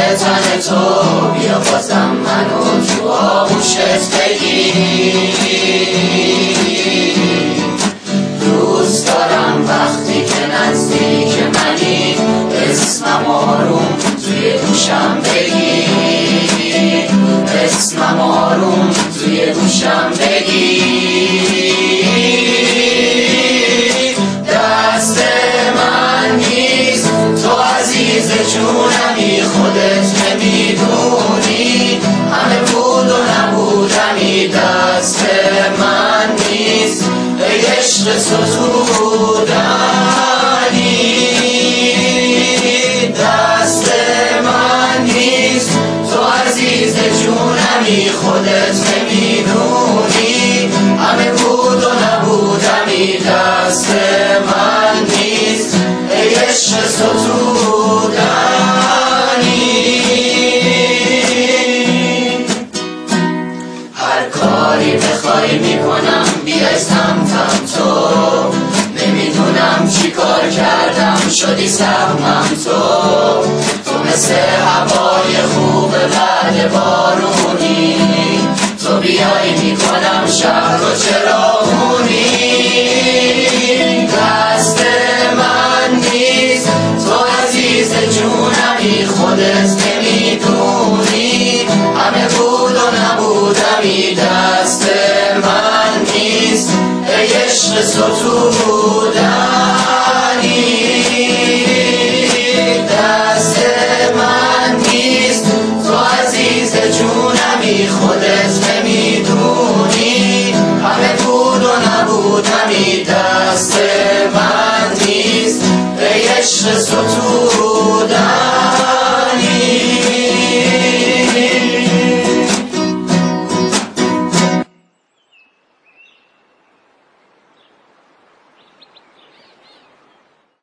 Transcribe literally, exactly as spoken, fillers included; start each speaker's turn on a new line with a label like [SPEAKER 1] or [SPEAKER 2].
[SPEAKER 1] تن تو بیا بازم منو تو آغوشت بگیر. دوست دارم وقتی که نزدیک منی اسمم آروم توی گوشم بگیر، اسمم آروم توی گوشم بگیر. دست من نیست تو عزیز جونمی، خودت نمیدونی همه بود و نبودنی. دست من نیست ای عشق ستودنی، دست من نیست تو عزیز جونمی، خودت نمیدونی همه بود و نبودنی. دست من نیست ای عشق ستودنی. هر کاری بخوای میکنم بیای سمتم تو، نمیدونم چی کار کردم شدی سهمم تو. تو مثل هوای خوب بعد بارونی، تو بیای میکنم شهر رو چراغونی.